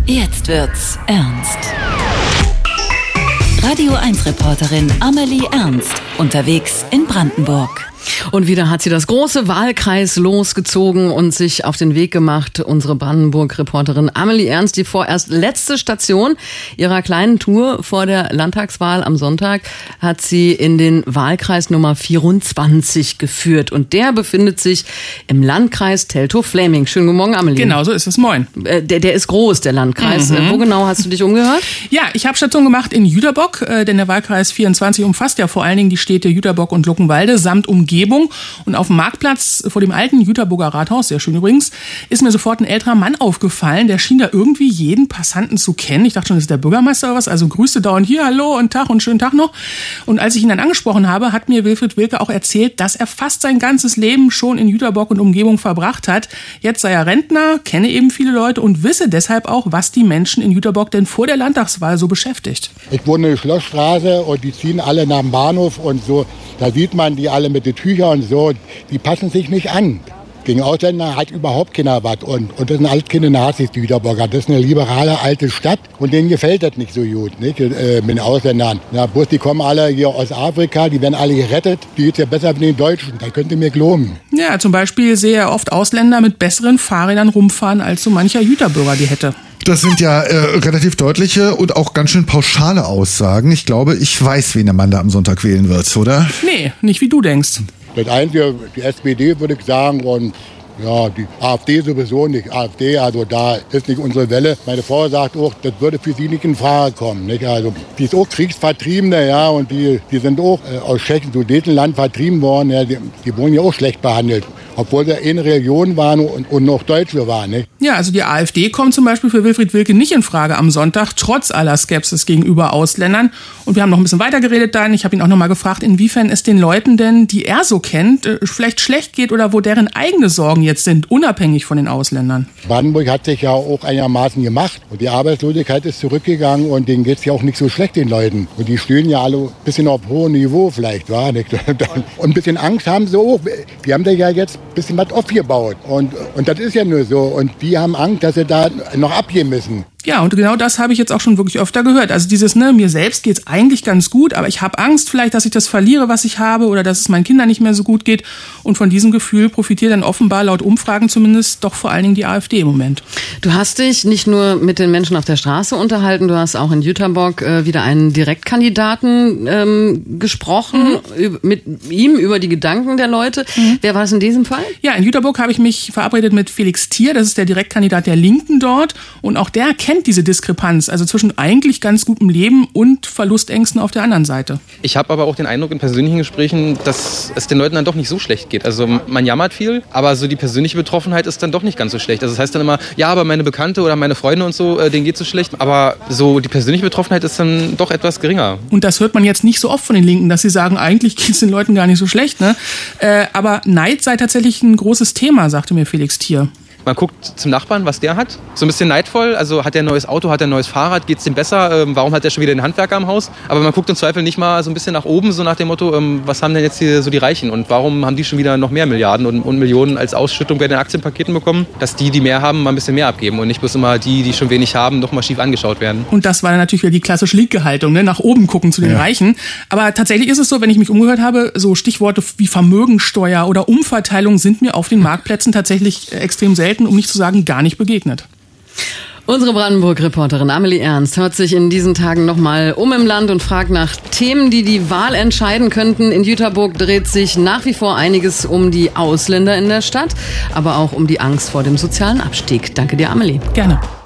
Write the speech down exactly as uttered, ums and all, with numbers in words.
Jetzt wird's ernst. Radio eins Reporterin Amelie Ernst unterwegs in Brandenburg. Und wieder hat sie das große Wahlkreis losgezogen und sich auf den Weg gemacht. Unsere Brandenburg-Reporterin Amelie Ernst, die vorerst letzte Station ihrer kleinen Tour vor der Landtagswahl am Sonntag, hat sie in den Wahlkreis Nummer vierundzwanzig geführt. Und der befindet sich im Landkreis Teltow-Fläming. Schönen guten Morgen, Amelie. Genau, so ist es. Moin. Der, der ist groß, der Landkreis. Mhm. Wo genau hast du dich umgehört? Ja, ich habe Station gemacht in Jüterbock, denn der Wahlkreis vierundzwanzig umfasst ja vor allen Dingen die Städte Jüterbock und Luckenwalde samt Umgebung. Und auf dem Marktplatz vor dem alten Jüterburger Rathaus, sehr schön übrigens, ist mir sofort ein älterer Mann aufgefallen, der schien da irgendwie jeden Passanten zu kennen. Ich dachte schon, das ist der Bürgermeister oder was, also grüßte dauernd hier, hallo und Tag und schönen Tag noch. Und als ich ihn dann angesprochen habe, hat mir Wilfried Wilke auch erzählt, dass er fast sein ganzes Leben schon in Jüterbock und Umgebung verbracht hat. Jetzt sei er Rentner, kenne eben viele Leute und wisse deshalb auch, was die Menschen in Jüterbock denn vor der Landtagswahl so beschäftigt. Ich wohne in der Schlossstraße und die ziehen alle nach dem Bahnhof und so. Da sieht man die alle mit den Tüchern und so, die passen sich nicht an. Gegen Ausländer hat überhaupt keiner was. Und, und das sind alles keine Nazis, die Jüterbocker. Das ist eine liberale alte Stadt und denen gefällt das nicht so gut, nicht? Äh, mit den Ausländern. Ja, bloß die kommen alle hier aus Afrika, die werden alle gerettet. Die geht's ja besser mit den Deutschen, da könnt ihr mir glauben. Ja, zum Beispiel sehe er oft Ausländer mit besseren Fahrrädern rumfahren, als so mancher Jüterbürger die hätte. Das sind ja äh, relativ deutliche und auch ganz schön pauschale Aussagen. Ich glaube, ich weiß, wen der Mann da am Sonntag wählen wird, oder? Nee, nicht wie du denkst. Das Einzige, die S P D würde ich sagen und ja, die AfD sowieso nicht. AfD, also da ist nicht unsere Welle. Meine Frau sagt auch, das würde für sie nicht in Frage kommen. Nicht? Also die ist auch Kriegsvertriebene, ja, und die, die sind auch äh, aus Tschechien, Sudetenland vertrieben worden. Ja, die, die wurden ja auch schlecht behandelt. Obwohl sie eine Religion waren und, und noch Deutsche waren. Nicht? Ja, also die AfD kommt zum Beispiel für Wilfried Wilke nicht in Frage am Sonntag, trotz aller Skepsis gegenüber Ausländern. Und wir haben noch ein bisschen weiter geredet dann. Ich habe ihn auch noch mal gefragt, inwiefern es den Leuten denn, die er so kennt, vielleicht schlecht geht oder wo deren eigene Sorgen jetzt sind, unabhängig von den Ausländern. Brandenburg hat sich ja auch einigermaßen gemacht. Und die Arbeitslosigkeit ist zurückgegangen und denen geht es ja auch nicht so schlecht, den Leuten. Und die stehen ja alle ein bisschen auf hohem Niveau vielleicht. War nicht? Und ein bisschen Angst haben sie auch. Die haben da ja jetzt ein bisschen was aufgebaut. Und, und das ist ja nur so. Und die haben Angst, dass sie da noch abgehen müssen. Ja, und genau das habe ich jetzt auch schon wirklich öfter gehört. Also dieses, ne, mir selbst geht's eigentlich ganz gut, aber ich habe Angst vielleicht, dass ich das verliere, was ich habe, oder dass es meinen Kindern nicht mehr so gut geht. Und von diesem Gefühl profitiert dann offenbar laut Umfragen zumindest doch vor allen Dingen die AfD im Moment. Du hast dich nicht nur mit den Menschen auf der Straße unterhalten, du hast auch in Jüterbock äh, wieder einen Direktkandidaten ähm, gesprochen, mhm. mit ihm über die Gedanken der Leute. Mhm. Wer war es in diesem Fall? Ja, in Jüterbock habe ich mich verabredet mit Felix Thier, das ist der Direktkandidat der Linken dort. Und auch der kennt diese Diskrepanz, also zwischen eigentlich ganz gutem Leben und Verlustängsten auf der anderen Seite. Ich habe aber auch den Eindruck in persönlichen Gesprächen, dass es den Leuten dann doch nicht so schlecht geht. Also man jammert viel, aber so die persönliche Betroffenheit ist dann doch nicht ganz so schlecht. Also das heißt dann immer, ja, aber meine Bekannte oder meine Freunde und so, denen geht es so schlecht. Aber so die persönliche Betroffenheit ist dann doch etwas geringer. Und das hört man jetzt nicht so oft von den Linken, dass sie sagen, eigentlich geht es den Leuten gar nicht so schlecht. Ne? Äh, aber Neid sei tatsächlich ein großes Thema, sagte mir Felix Thier. Man guckt zum Nachbarn, was der hat. So ein bisschen neidvoll. Also hat der ein neues Auto, hat der ein neues Fahrrad, geht's dem besser? Ähm, warum hat der schon wieder den Handwerker im Haus? Aber man guckt im Zweifel nicht mal so ein bisschen nach oben, so nach dem Motto, ähm, was haben denn jetzt hier so die Reichen? Und warum haben die schon wieder noch mehr Milliarden und, und Millionen als Ausschüttung bei den Aktienpaketen bekommen? Dass die, die mehr haben, mal ein bisschen mehr abgeben und nicht bloß immer die, die schon wenig haben, noch mal schief angeschaut werden. Und das war dann natürlich wieder die klassische Linke-Haltung, ne? Nach oben gucken zu den ja. Reichen. Aber tatsächlich ist es so, wenn ich mich umgehört habe, so Stichworte wie Vermögensteuer oder Umverteilung sind mir auf den Marktplätzen tatsächlich extrem selten, um nicht zu sagen, gar nicht begegnet. Unsere Brandenburg-Reporterin Amelie Ernst hört sich in diesen Tagen nochmal um im Land und fragt nach Themen, die die Wahl entscheiden könnten. In Jüterbock dreht sich nach wie vor einiges um die Ausländer in der Stadt, aber auch um die Angst vor dem sozialen Abstieg. Danke dir, Amelie. Gerne.